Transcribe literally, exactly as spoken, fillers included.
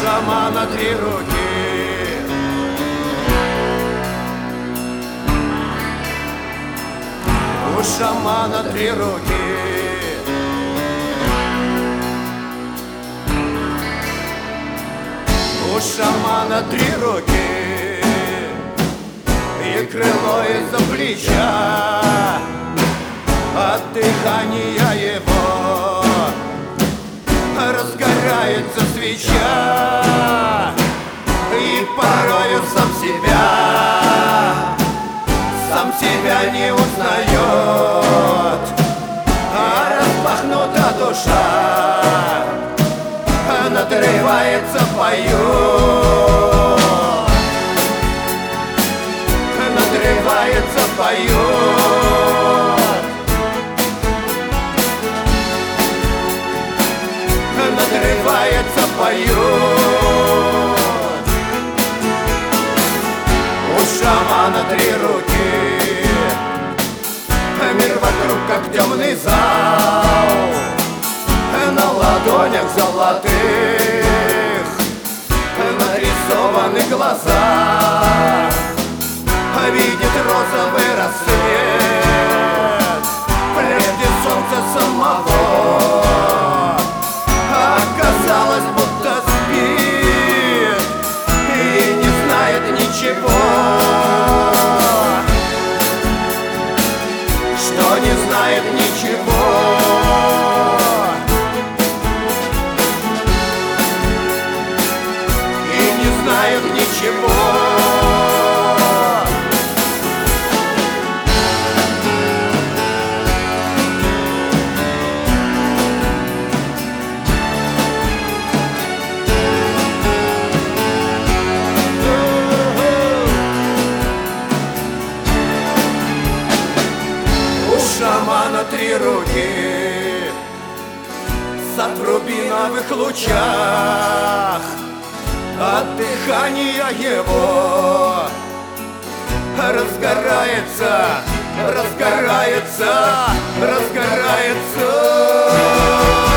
шамана три руки. У шамана три руки. У шамана три руки. И крыло из-за плеча, от дыхания его разгорается свеча. И порою сам себя, сам себя не узнает, а распахнута душа надрывается, поет, надрывается, поет, надрывается, поет. У шамана три руки. Мир вокруг как темный зал, на ладонях золотых нарисованы глаза. Видит розовый рассвет, прежде солнца самого. Оказалось, будто спит и не знает ничего, что не знает ничего. И не знает ничего. Шамана три руки, сад в рубиновых лучах, от дыхания его разгорается, разгорается, разгорается.